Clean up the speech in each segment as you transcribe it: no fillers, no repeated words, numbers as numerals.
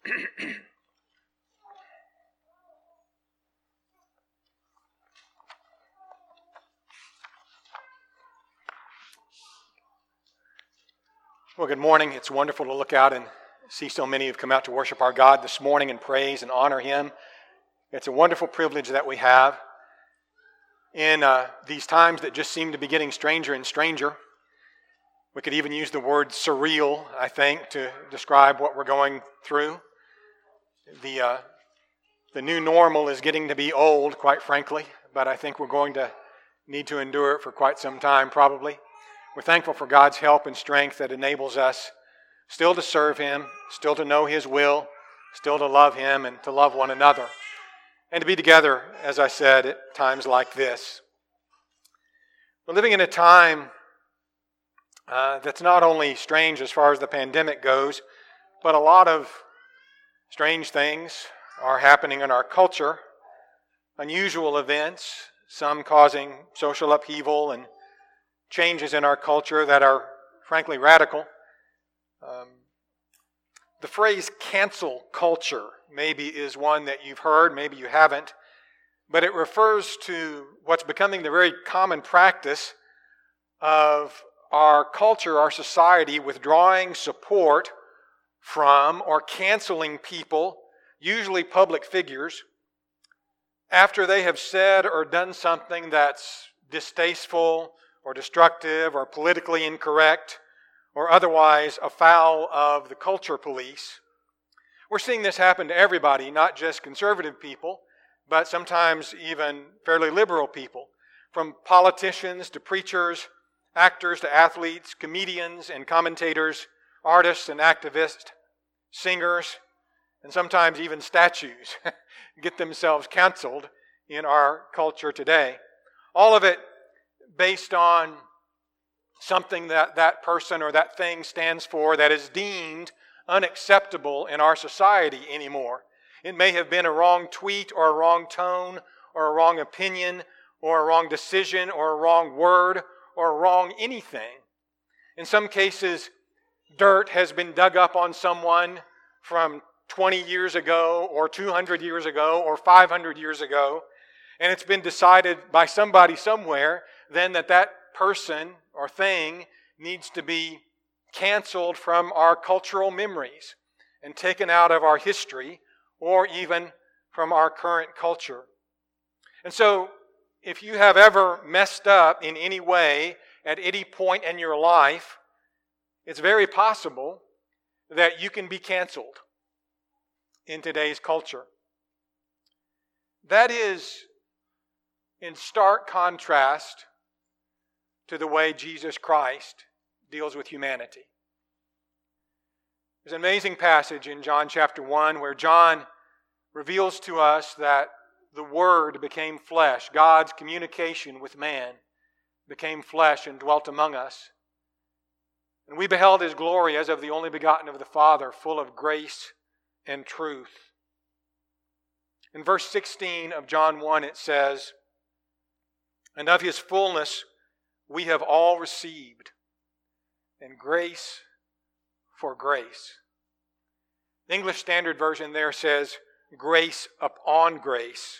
Well, good morning. It's wonderful to look out and see so many have come out to worship our God this morning and praise and honor Him. It's a wonderful privilege that we have in these times that just seem to be getting stranger and stranger. We could even use the word surreal, I think, to describe what we're going through. The new normal is getting to be old, quite frankly, but I think we're going to need to endure it for quite some time, probably. We're thankful for God's help and strength that enables us still to serve Him, still to know His will, still to love Him and to love one another, and to be together, as I said, at times like this. We're living in a time that's not only strange as far as the pandemic goes, but a lot of strange things are happening in our culture, unusual events, some causing social upheaval and changes in our culture that are frankly radical. The phrase cancel culture maybe is one that you've heard, maybe you haven't, but it refers to what's becoming the very common practice of our culture, our society, withdrawing support from or canceling people, usually public figures, after they have said or done something that's distasteful or destructive or politically incorrect or otherwise afoul of the culture police. We're seeing this happen to everybody, not just conservative people, but sometimes even fairly liberal people, from politicians to preachers, actors to athletes, comedians and commentators, artists and activists, singers, and sometimes even statues get themselves canceled in our culture today. All of it based on something that that person or that thing stands for that is deemed unacceptable in our society anymore. It may have been a wrong tweet or a wrong tone or a wrong opinion or a wrong decision or a wrong word or a wrong anything. In some cases, dirt has been dug up on someone from 20 years ago or 200 years ago or 500 years ago, and it's been decided by somebody somewhere then that person or thing needs to be canceled from our cultural memories and taken out of our history or even from our current culture. And so, if you have ever messed up in any way at any point in your life, it's very possible that you can be canceled in today's culture. That is in stark contrast to the way Jesus Christ deals with humanity. There's an amazing passage in John chapter 1 where John reveals to us that the Word became flesh. God's communication with man became flesh and dwelt among us. And we beheld His glory as of the only begotten of the Father, full of grace and truth. In verse 16 of John 1 it says, "And of His fullness we have all received, and grace for grace." The English Standard Version there says, grace upon grace.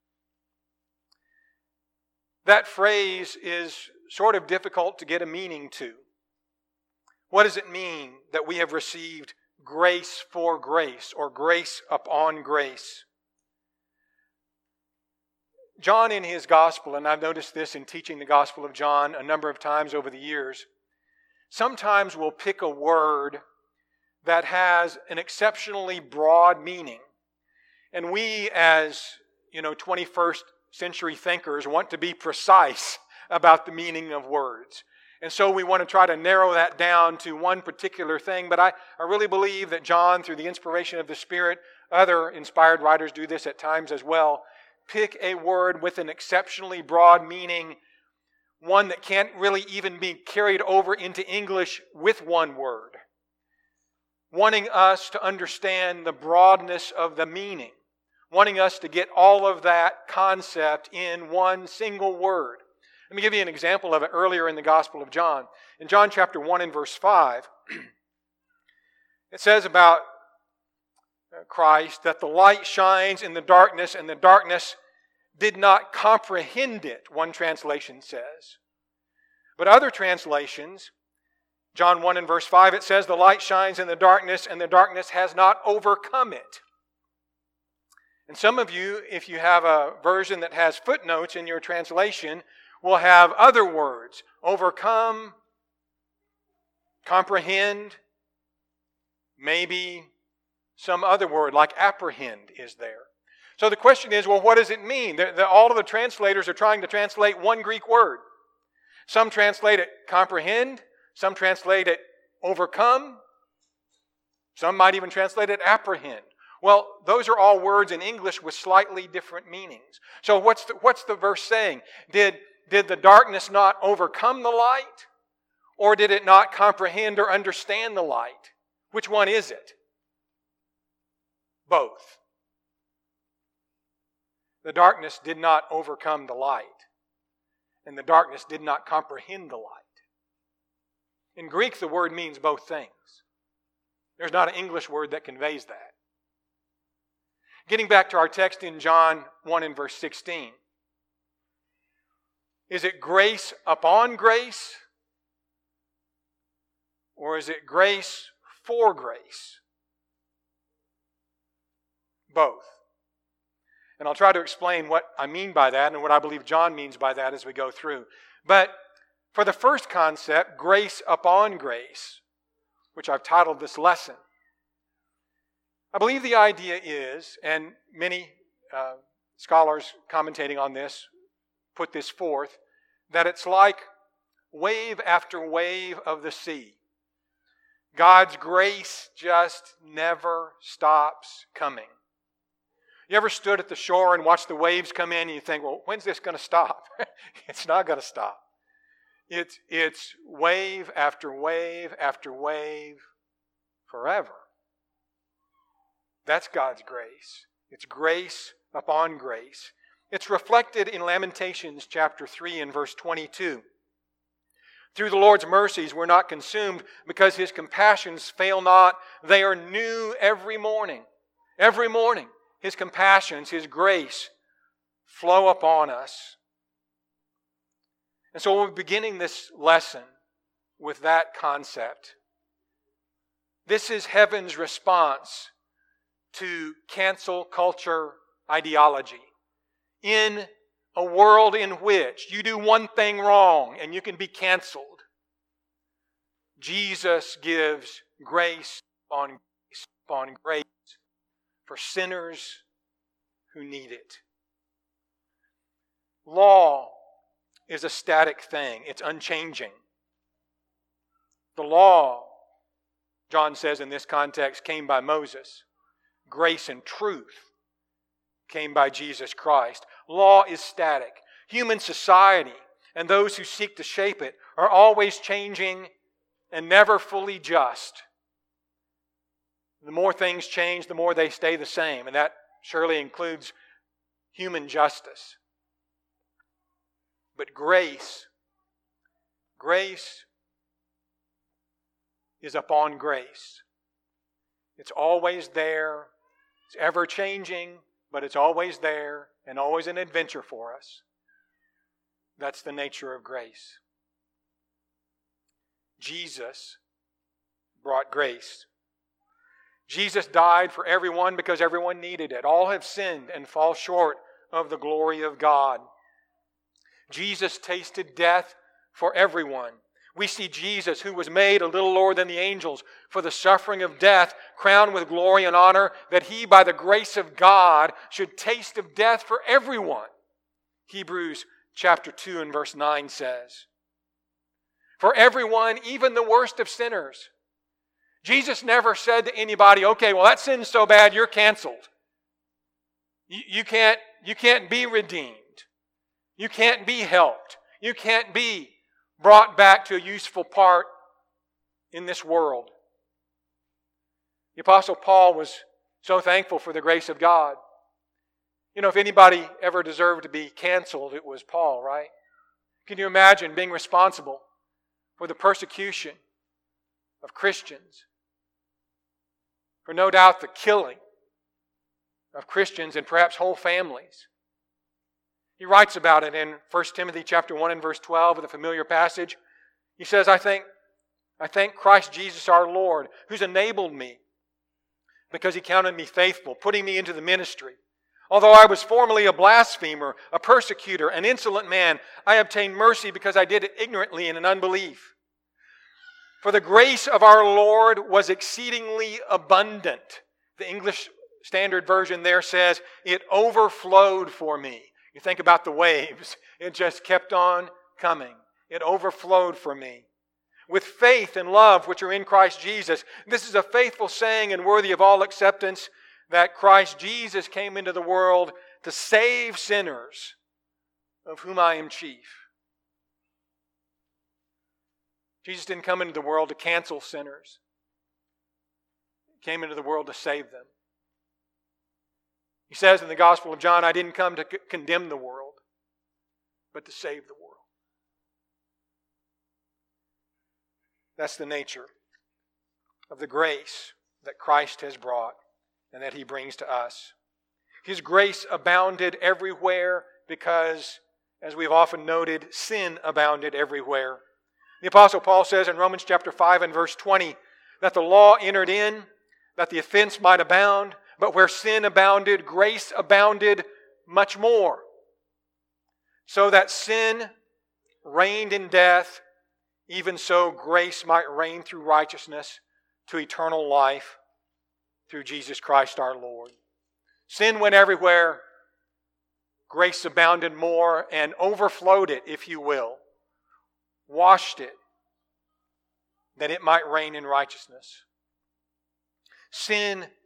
That phrase is sort of difficult to get a meaning to. What does it mean that we have received grace for grace or grace upon grace? John in his gospel, and I've noticed this in teaching the Gospel of John a number of times over the years, sometimes will pick a word that has an exceptionally broad meaning. And we as, 21st century thinkers want to be precise about the meaning of words. And so we want to try to narrow that down to one particular thing. But I really believe that John, through the inspiration of the Spirit, other inspired writers do this at times as well, pick a word with an exceptionally broad meaning, one that can't really even be carried over into English with one word, wanting us to understand the broadness of the meaning, wanting us to get all of that concept in one single word. Let me give you an example of it earlier in the Gospel of John. In John chapter 1 and verse 5, it says about Christ, that the light shines in the darkness, and the darkness did not comprehend it, one translation says. But other translations, John 1 and verse 5, it says, the light shines in the darkness, and the darkness has not overcome it. And some of you, if you have a version that has footnotes in your translation, will have other words. Overcome, comprehend, maybe some other word like apprehend is there. So the question is, well, what does it mean? All of the translators are trying to translate one Greek word. Some translate it comprehend, some translate it overcome, some might even translate it apprehend. Well, those are all words in English with slightly different meanings. So what's the verse saying? Did the darkness not overcome the light? Or did it not comprehend or understand the light? Which one is it? Both. The darkness did not overcome the light, and the darkness did not comprehend the light. In Greek, the word means both things. There's not an English word that conveys that. Getting back to our text in John 1 and verse 16. Is it grace upon grace? Or is it grace for grace? Both. And I'll try to explain what I mean by that and what I believe John means by that as we go through. But for the first concept, grace upon grace, which I've titled this lesson, I believe the idea is, and many scholars commentating on this put this forth, that it's like wave after wave of the sea. God's grace just never stops coming. You ever stood at the shore and watched the waves come in and you think, well, when's this going to stop? It's not going to stop. It's wave after wave after wave forever. That's God's grace. It's grace upon grace. It's reflected in Lamentations chapter 3 and verse 22. Through the Lord's mercies we're not consumed because His compassions fail not. They are new every morning. Every morning His compassions, His grace flow upon us. And so we're beginning this lesson with that concept. This is heaven's response to cancel culture ideology. In a world in which you do one thing wrong and you can be canceled, Jesus gives grace upon grace upon grace for sinners who need it. Law is a static thing. It's unchanging. The law, John says in this context, came by Moses. Grace and truth came by Jesus Christ. Law is static. Human society and those who seek to shape it are always changing and never fully just. The more things change, the more they stay the same, and that surely includes human justice. But grace is upon grace. It's always there. It's ever changing, but it's always there and always an adventure for us. That's the nature of grace. Jesus brought grace. Jesus died for everyone because everyone needed it. All have sinned and fall short of the glory of God. Jesus tasted death for everyone. We see Jesus, who was made a little lower than the angels for the suffering of death, crowned with glory and honor, that He, by the grace of God, should taste of death for everyone. Hebrews chapter 2 and verse 9 says, for everyone, even the worst of sinners. Jesus never said to anybody, okay, well, that sin's so bad, you're canceled. You can't be redeemed. You can't be helped. You can't be brought back to a useful part in this world. The Apostle Paul was so thankful for the grace of God. You know, if anybody ever deserved to be canceled, it was Paul, right? Can you imagine being responsible for the persecution of Christians? For no doubt the killing of Christians and perhaps whole families. He writes about it in 1 Timothy chapter 1 and verse 12, with a familiar passage. He says, I thank Christ Jesus our Lord, who's enabled me because He counted me faithful, putting me into the ministry. Although I was formerly a blasphemer, a persecutor, an insolent man, I obtained mercy because I did it ignorantly and in unbelief. For the grace of our Lord was exceedingly abundant. The English Standard Version there says, it overflowed for me. You think about the waves. It just kept on coming. It overflowed for me. With faith and love which are in Christ Jesus. This is a faithful saying and worthy of all acceptance, that Christ Jesus came into the world to save sinners, of whom I am chief. Jesus didn't come into the world to cancel sinners. He came into the world to save them. He says in the Gospel of John, I didn't come to condemn the world, but to save the world. That's the nature of the grace that Christ has brought and that He brings to us. His grace abounded everywhere because, as we've often noted, sin abounded everywhere. The Apostle Paul says in Romans chapter 5 and verse 20 that the law entered in, that the offense might abound, but where sin abounded, grace abounded much more. So that sin reigned in death, even so grace might reign through righteousness to eternal life through Jesus Christ our Lord. Sin went everywhere. Grace abounded more and overflowed it, if you will. Washed it, that it might reign in righteousness. Sin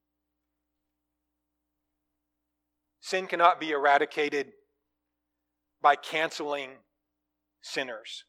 cannot be eradicated by canceling sinners.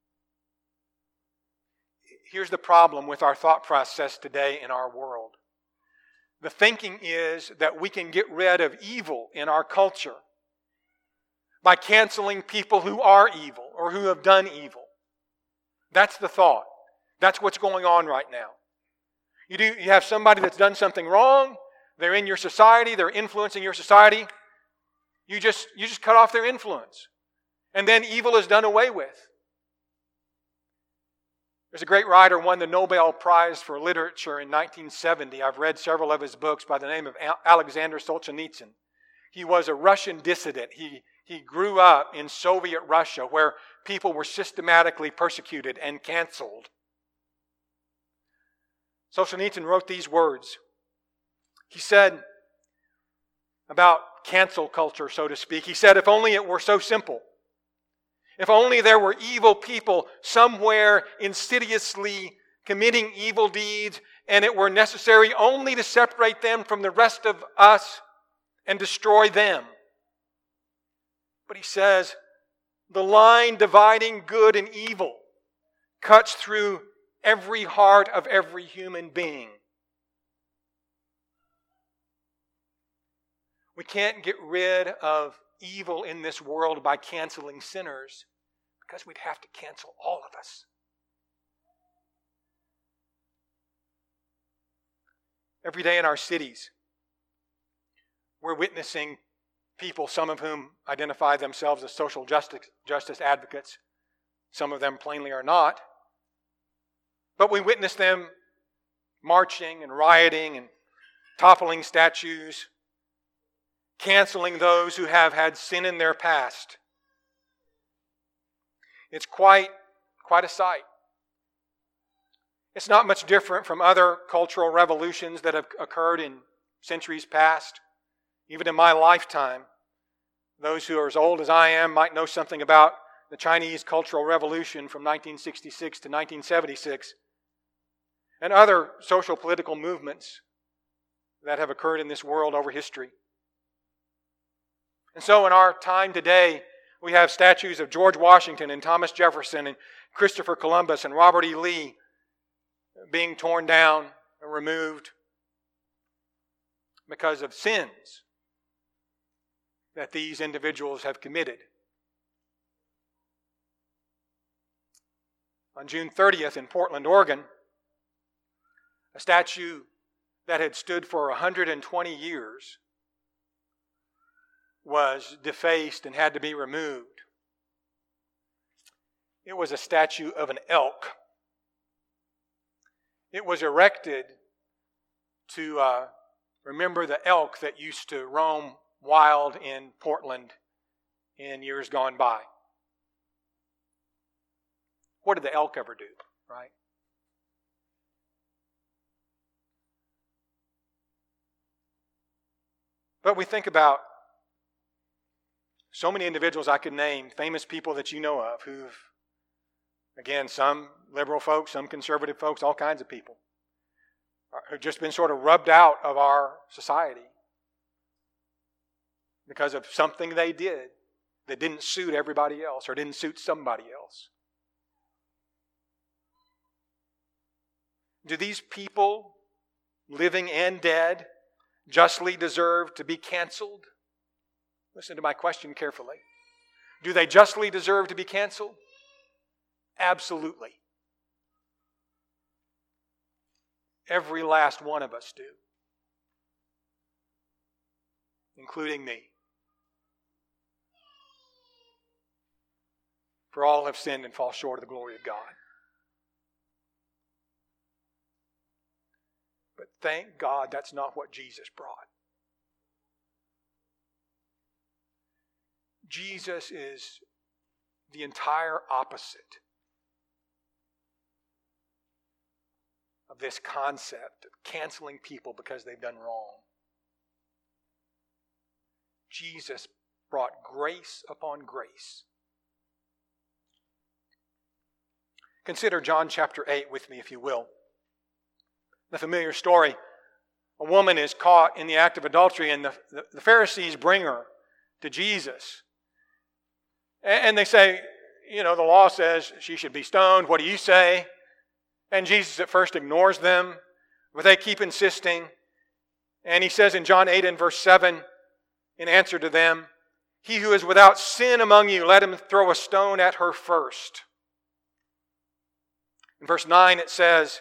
Here's the problem with our thought process today in our world. The thinking is that we can get rid of evil in our culture by canceling people who are evil or who have done evil. That's the thought. That's what's going on right now. You have somebody that's done something wrong. They're in your society. They're influencing your society. You just cut off their influence. And then evil is done away with. There's a great writer who won the Nobel Prize for Literature in 1970. I've read several of his books, by the name of Alexander Solzhenitsyn. He was a Russian dissident. He grew up in Soviet Russia, where people were systematically persecuted and canceled. Solzhenitsyn wrote these words. He said about cancel culture, so to speak, he said, if only it were so simple. If only there were evil people somewhere insidiously committing evil deeds, and it were necessary only to separate them from the rest of us and destroy them. But he says, the line dividing good and evil cuts through every heart of every human being. We can't get rid of evil in this world by canceling sinners, because we'd have to cancel all of us. Every day in our cities, we're witnessing people, some of whom identify themselves as social justice advocates. Some of them plainly are not. But we witness them marching and rioting and toppling statues, canceling those who have had sin in their past. It's quite a sight. It's not much different from other cultural revolutions that have occurred in centuries past. Even in my lifetime, those who are as old as I am might know something about the Chinese Cultural Revolution from 1966 to 1976 and other social political movements that have occurred in this world over history. And so in our time today, we have statues of George Washington and Thomas Jefferson and Christopher Columbus and Robert E. Lee being torn down and removed because of sins that these individuals have committed. On June 30th in Portland, Oregon, a statue that had stood for 120 years was defaced and had to be removed. It was a statue of an elk. It was erected to remember the elk that used to roam wild in Portland in years gone by. What did the elk ever do, right? But we think about so many individuals I could name, famous people that you know of, who've, again, some liberal folks, some conservative folks, all kinds of people, who've just been sort of rubbed out of our society because of something they did that didn't suit everybody else or didn't suit somebody else. Do these people, living and dead, justly deserve to be canceled? Listen to my question carefully. Do they justly deserve to be canceled? Absolutely. Every last one of us do, including me. For all have sinned and fall short of the glory of God. But thank God that's not what Jesus brought. Jesus is the entire opposite of this concept of canceling people because they've done wrong. Jesus brought grace upon grace. Consider John chapter 8 with me, if you will. The familiar story. A woman is caught in the act of adultery, and the Pharisees bring her to Jesus. And they say, the law says she should be stoned. What do you say? And Jesus at first ignores them, but they keep insisting. And he says in John 8 and verse 7, in answer to them, "He who is without sin among you, let him throw a stone at her first." In verse 9 it says,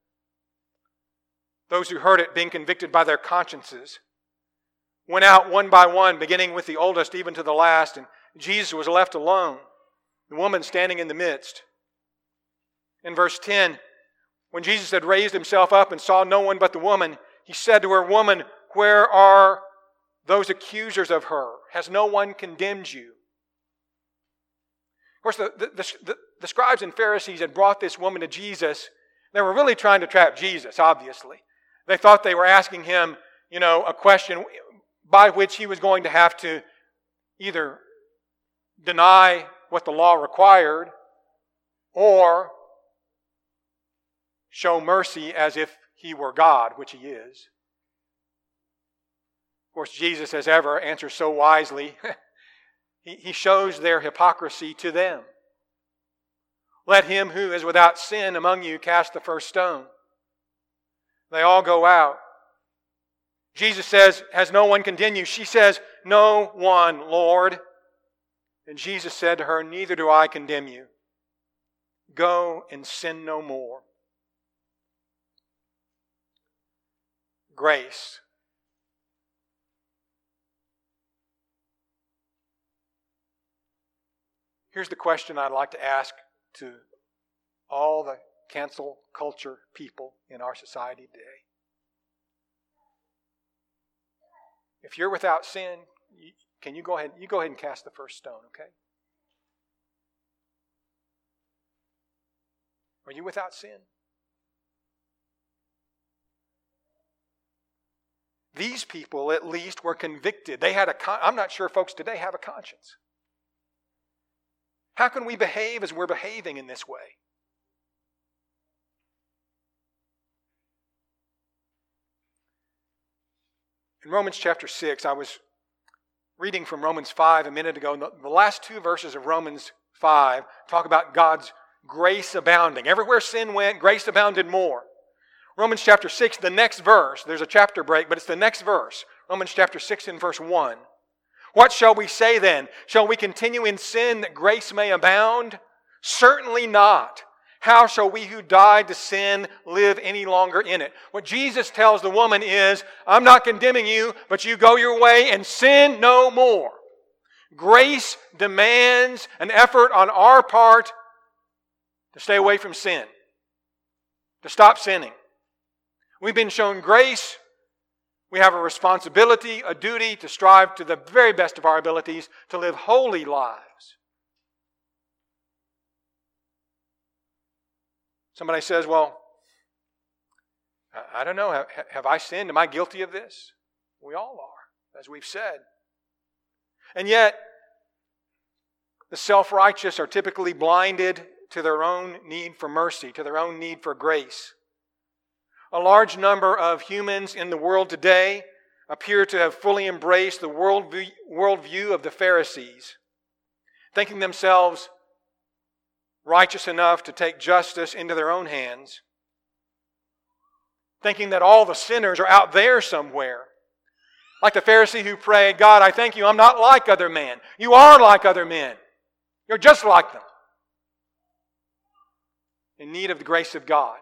those who heard it, being convicted by their consciences, went out one by one, beginning with the oldest even to the last, and Jesus was left alone, the woman standing in the midst. In verse 10, when Jesus had raised himself up and saw no one but the woman, he said to her, "Woman, where are those accusers of her? Has no one condemned you?" Of course, the scribes and Pharisees had brought this woman to Jesus. They were really trying to trap Jesus, obviously. They thought they were asking him, a question by which he was going to have to either deny what the law required or show mercy as if he were God, which he is. Of course, Jesus, as ever, answers so wisely. He shows their hypocrisy to them. "Let him who is without sin among you cast the first stone." They all go out. Jesus says, "Has no one condemned you?" She says, "No one, Lord." And Jesus said to her, "Neither do I condemn you. Go and sin no more." Grace. Here's the question I'd like to ask to all the cancel culture people in our society today. If you're without sin, can you go ahead and cast the first stone, okay? Are you without sin? These people, at least, were convicted. They had I'm not sure folks today have a conscience. How can we behave as we're behaving in this way? In Romans chapter 6, I was reading from Romans 5 a minute ago. The last two verses of Romans 5 talk about God's grace abounding. Everywhere sin went, grace abounded more. Romans chapter 6, the next verse, there's a chapter break, but it's the next verse. Romans chapter 6 and verse 1. "What shall we say then? Shall we continue in sin that grace may abound? Certainly not. How shall we who died to sin live any longer in it? What Jesus tells the woman is, I'm not condemning you, but you go your way and sin no more. Grace demands an effort on our part to stay away from sin, to stop sinning. We've been shown grace. We have a responsibility, a duty to strive to the very best of our abilities to live holy lives. Somebody says, well, I don't know, have I sinned? Am I guilty of this? We all are, as we've said. And yet, the self-righteous are typically blinded to their own need for mercy, to their own need for grace. A large number of humans in the world today appear to have fully embraced the worldview of the Pharisees, thinking themselves righteous enough to take justice into their own hands, thinking that all the sinners are out there somewhere. Like the Pharisee who prayed, God, I thank you, I'm not like other men. You are like other men. You're just like them. In need of the grace of God.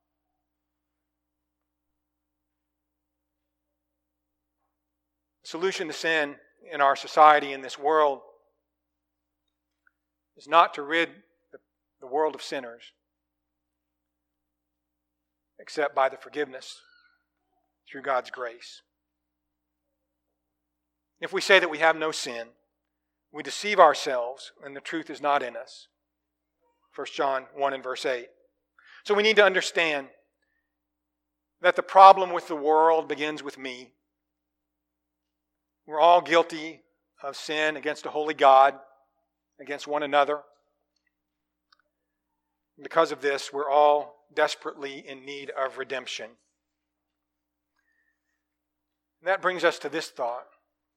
The solution to sin in our society, in this world, is not to rid the world of sinners, except by the forgiveness through God's grace. If we say that we have no sin, we deceive ourselves and the truth is not in us. 1 John 1 and verse 8. So we need to understand that the problem with the world begins with me. We're all guilty of sin against a holy God, against one another. Because of this, we're all desperately in need of redemption. And that brings us to this thought.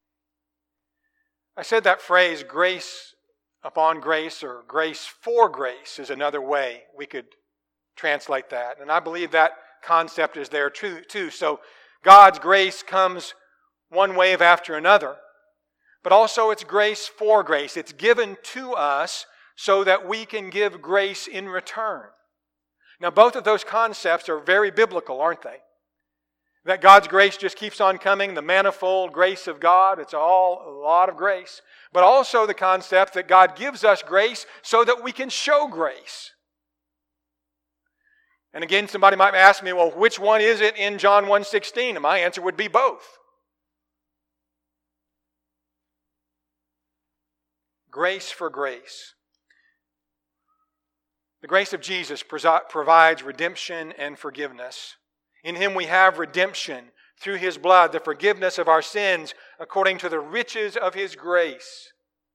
I said that phrase, grace upon grace, or grace for grace, is another way we could translate that. And I believe that concept is there too. So God's grace comes one wave after another, but also it's grace for grace. It's given to us so that we can give grace in return. Now, both of those concepts are very biblical, aren't they? That God's grace just keeps on coming, the manifold grace of God, it's all a lot of grace. But also the concept that God gives us grace so that we can show grace. And again, somebody might ask me, well, which one is it in John 1:16? And my answer would be both. Grace for grace. The grace of Jesus provides redemption and forgiveness. In Him we have redemption through His blood, the forgiveness of our sins according to the riches of His grace.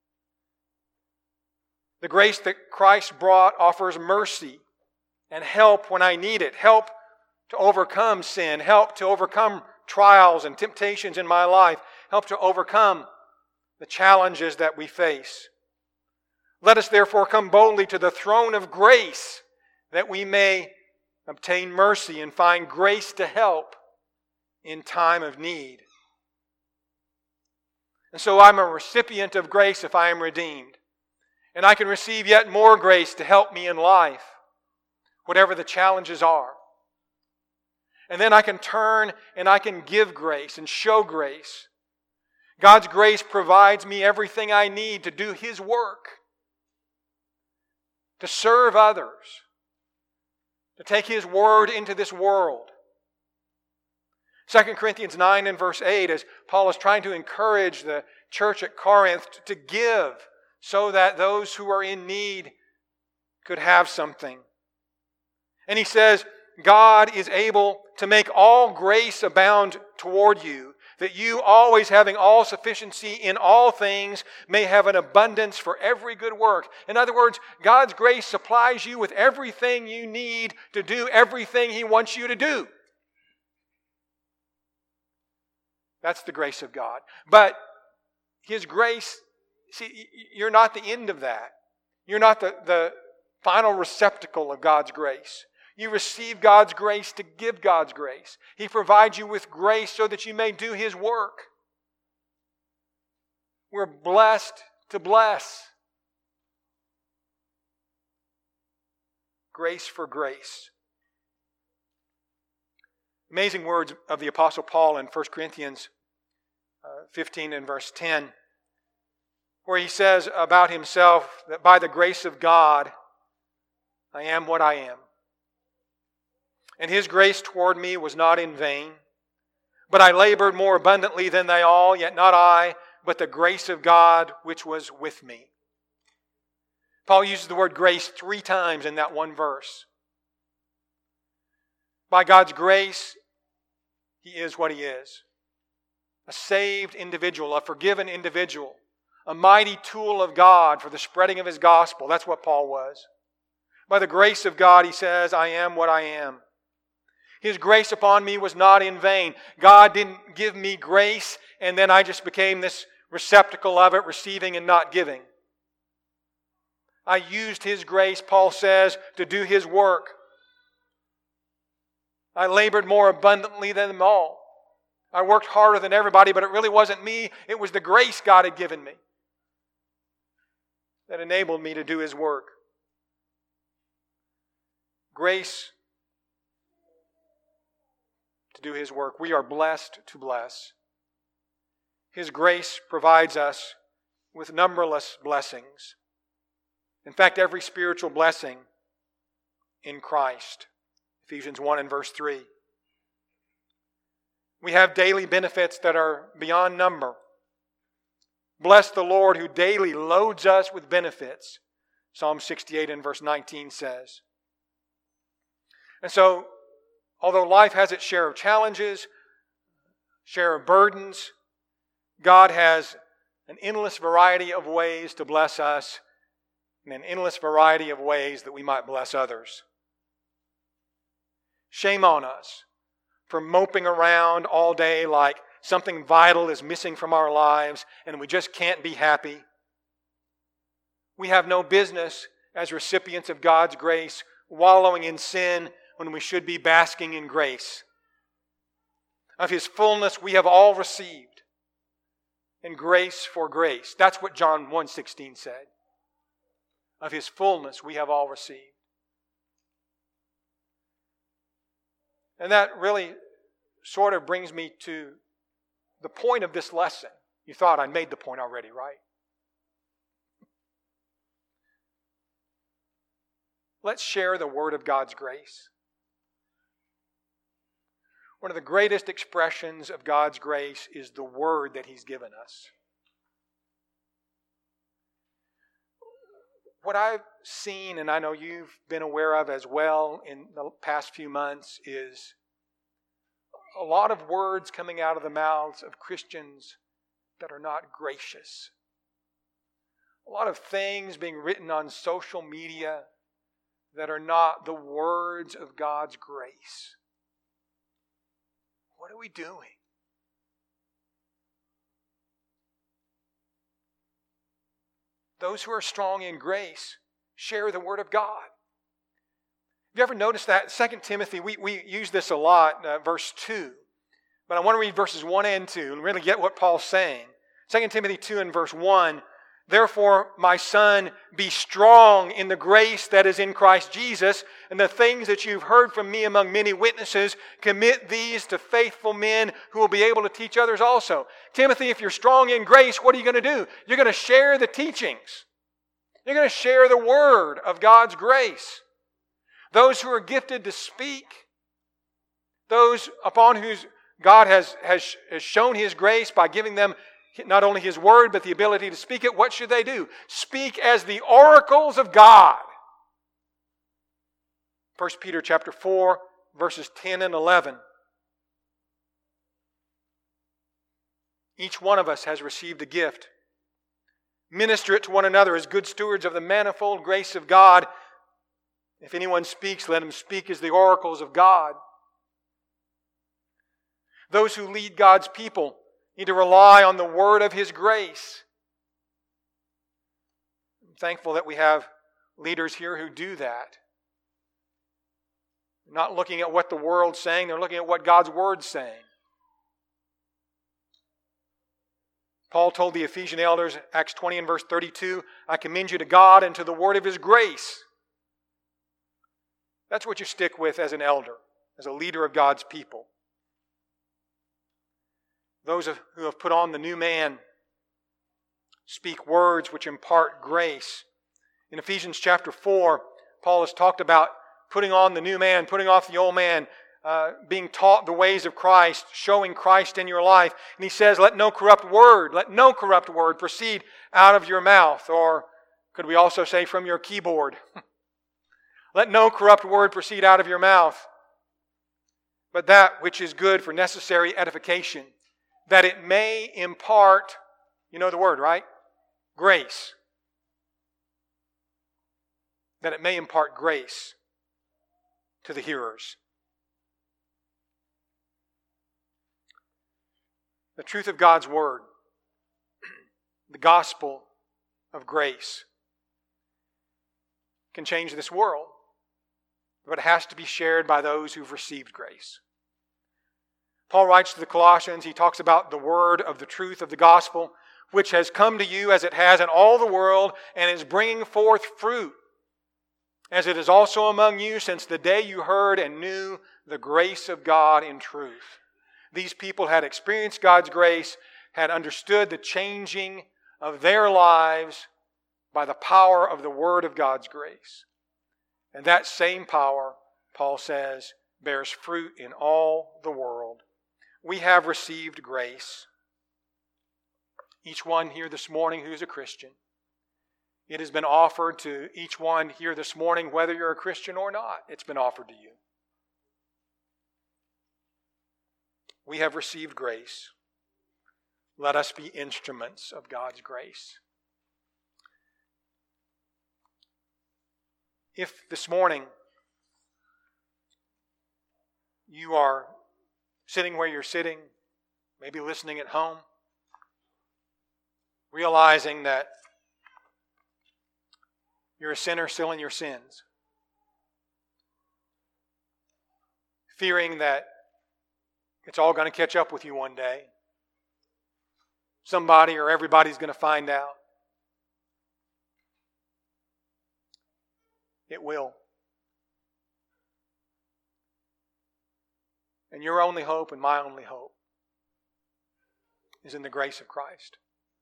The grace that Christ brought offers mercy and help when I need it. Help to overcome sin. Help to overcome trials and temptations in my life. Help to overcome the challenges that we face. Let us therefore come boldly to the throne of grace that we may obtain mercy and find grace to help in time of need. And so I'm a recipient of grace if I am redeemed. And I can receive yet more grace to help me in life, whatever the challenges are. And then I can turn and I can give grace and show grace. God's grace provides me everything I need to do His work, to serve others, to take His word into this world. 2 Corinthians 9 and verse 8, as Paul is trying to encourage the church at Corinth to give so that those who are in need could have something. And he says, God is able to make all grace abound toward you, that you, always having all sufficiency in all things, may have an abundance for every good work. In other words, God's grace supplies you with everything you need to do everything He wants you to do. That's the grace of God. But His grace, see, you're not the end of that. You're not the final receptacle of God's grace. You receive God's grace to give God's grace. He provides you with grace so that you may do His work. We're blessed to bless. Grace for grace. Amazing words of the Apostle Paul in 1 Corinthians 15 and verse 10, where he says about himself that by the grace of God, I am what I am. And His grace toward me was not in vain, but I labored more abundantly than they all, yet not I, but the grace of God which was with me. Paul uses the word grace 3 times in that one verse. By God's grace, he is what he is. A saved individual, a forgiven individual, a mighty tool of God for the spreading of His gospel. That's what Paul was. By the grace of God, he says, I am what I am. His grace upon me was not in vain. God didn't give me grace and then I just became this receptacle of it, receiving and not giving. I used His grace, Paul says, to do His work. I labored more abundantly than them all. I worked harder than everybody, but it really wasn't me. It was the grace God had given me that enabled me to do His work. Grace to do His work. We are blessed to bless. His grace provides us with numberless blessings. In fact, every spiritual blessing in Christ. Ephesians 1 and verse 3. We have daily benefits that are beyond number. Bless the Lord who daily loads us with benefits, Psalm 68 and verse 19 says. And so, although life has its share of challenges, share of burdens, God has an endless variety of ways to bless us and an endless variety of ways that we might bless others. Shame on us for moping around all day like something vital is missing from our lives and we just can't be happy. We have no business as recipients of God's grace wallowing in sin when we should be basking in grace. Of His fullness we have all received, and grace for grace. That's what John 1:16 said. Of His fullness we have all received. And that really sort of brings me to the point of this lesson. You thought I made the point already, right? Let's share the word of God's grace. One of the greatest expressions of God's grace is the word that He's given us. What I've seen, and I know you've been aware of as well in the past few months, is a lot of words coming out of the mouths of Christians that are not gracious. A lot of things being written on social media that are not the words of God's grace. What are we doing? Those who are strong in grace share the Word of God. Have you ever noticed that? 2 Timothy, we use this a lot, verse 2. But I want to read verses 1 and 2 and really get what Paul's saying. 2 Timothy 2 and verse 1. Therefore, my son, be strong in the grace that is in Christ Jesus, and the things that you've heard from me among many witnesses, commit these to faithful men who will be able to teach others also. Timothy, if you're strong in grace, what are you going to do? You're going to share the teachings. You're going to share the word of God's grace. Those who are gifted to speak, those upon whose God has shown His grace by giving them not only His word, but the ability to speak it, what should they do? Speak as the oracles of God. 1 Peter chapter 4, verses 10 and 11. Each one of us has received a gift. Minister it to one another as good stewards of the manifold grace of God. If anyone speaks, let him speak as the oracles of God. Those who lead God's people need to rely on the word of His grace. I'm thankful that we have leaders here who do that. They're not looking at what the world's saying, they're looking at what God's word's saying. Paul told the Ephesian elders, Acts 20 and verse 32, I commend you to God and to the word of His grace. That's what you stick with as an elder, as a leader of God's people. Those who have put on the new man speak words which impart grace. In Ephesians chapter 4, Paul has talked about putting on the new man, putting off the old man, being taught the ways of Christ, showing Christ in your life. And he says, let no corrupt word proceed out of your mouth. Or could we also say from your keyboard? Let no corrupt word proceed out of your mouth, but that which is good for necessary edification, that it may impart, you know the word, right? Grace. That it may impart grace to the hearers. The truth of God's Word, the gospel of grace, can change this world, but it has to be shared by those who've received grace. Paul writes to the Colossians, he talks about the word of the truth of the gospel, which has come to you as it has in all the world and is bringing forth fruit, as it is also among you since the day you heard and knew the grace of God in truth. These people had experienced God's grace, had understood the changing of their lives by the power of the word of God's grace. And that same power, Paul says, bears fruit in all the world. We have received grace. Each one here this morning who is a Christian. It has been offered to each one here this morning, whether you're a Christian or not. It's been offered to you. We have received grace. Let us be instruments of God's grace. If this morning you are sitting where you're sitting, maybe listening at home, realizing that you're a sinner still in your sins, fearing that it's all going to catch up with you one day, somebody or everybody's going to find out. It will. And your only hope and my only hope is in the grace of Christ.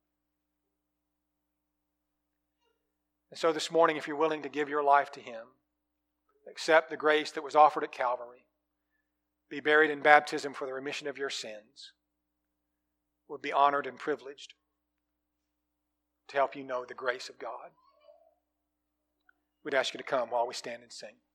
And so this morning, if you're willing to give your life to Him, accept the grace that was offered at Calvary, be buried in baptism for the remission of your sins, would be honored and privileged to help you know the grace of God. We'd ask you to come while we stand and sing.